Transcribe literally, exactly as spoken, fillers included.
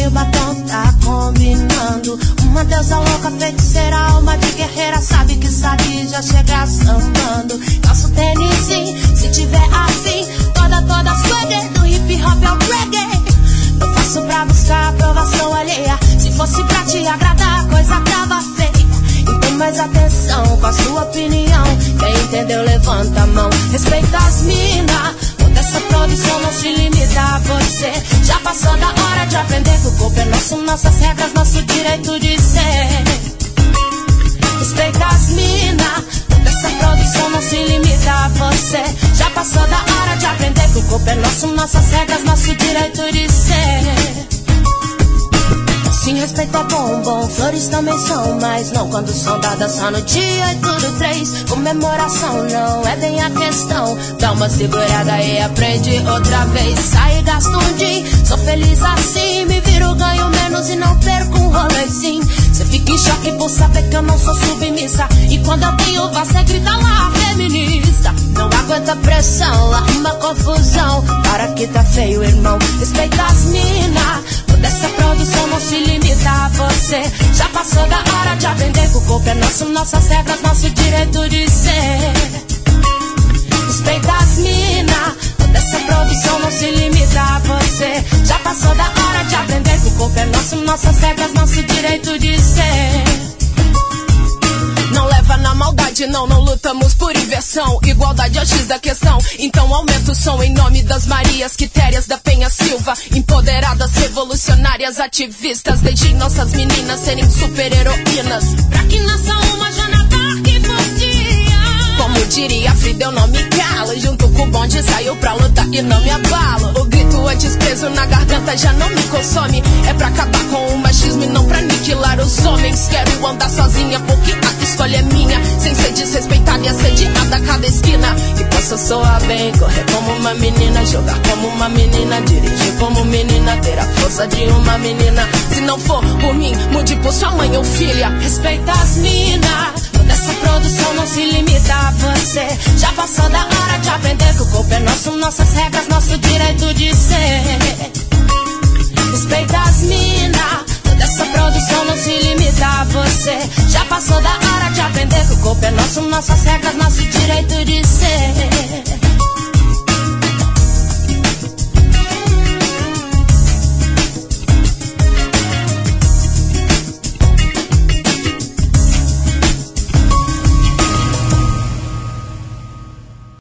e o batom tá combinando. Uma deusa louca, feiticeira, alma de guerreira, sabe que sabe já chegar sambando. Calço tênis sim, se tiver afim, toda, toda swagger, do hip hop ao reggae. Eu faço pra buscar aprovação alheia, se fosse pra te agradar, a coisa tava feia. Então mais atenção com a sua opinião, quem entendeu levanta a mão. Respeita as mina, toda essa produção não se limita a você. Já passou da hora de aprender que o corpo é nosso, nossas regras, nosso direito de ser. Respeita as mina, toda essa produção não se limita a você. Já passou da hora de aprender que o corpo é nosso, nossas regras, nosso direito de ser. Sim, respeito é bom, bom, flores também são, mas não quando são dadas só no dia e tudo três. Comemoração não é bem a questão, dá uma segurada e aprende outra vez. Sai e gasta um din, sou feliz assim, me viro, ganho menos e não perco um rolezinho. Cê fica em choque por saber que eu não sou submissa, e quando eu tenho voz cê grita lá, feminista. Não aguenta pressão, arruma confusão, para que tá feio, irmão. Respeita as mina, toda essa produção não se limita a você. Já passou da hora de aprender que o corpo é nosso, nossas regras, nosso direito de ser. Respeita as mina, toda essa produção não se limita a você. Já passou da hora de aprender que o corpo é nosso, nossas regras, nosso direito de ser. Não leva na maldade, não, não lutamos por inversão. Igualdade é o X da questão, então aumenta o som em nome das Marias Quitérias da Penha Silva. Empoderadas, revolucionárias, ativistas, deixem nossas meninas serem super-heroínas. Pra que nasça uma Joana Dark por dia. Como diria Frida, eu não me calo, junto com o bonde saio pra lutar e não me abalo. O grito antes preso na garganta já não me consome. É pra acabar com o machismo e não pra aniquilar os homens. Quero andar sozinha porque a escolha é minha, sem ser desrespeitada e assediada a cada esquina. E posso soar bem, correr como uma menina, jogar como uma menina, dirigir como menina, ter a força de uma menina. Se não for por mim, mude por sua mãe ou filha. Respeita as mina, toda essa produção não se limita a você. Já passou da hora de aprender que o corpo é nosso, nossas regras, nosso direito de ser. Respeita as mina, toda essa produção não se limita a você. Já passou da hora de aprender que o corpo é nosso, nossas regras, nosso direito de ser.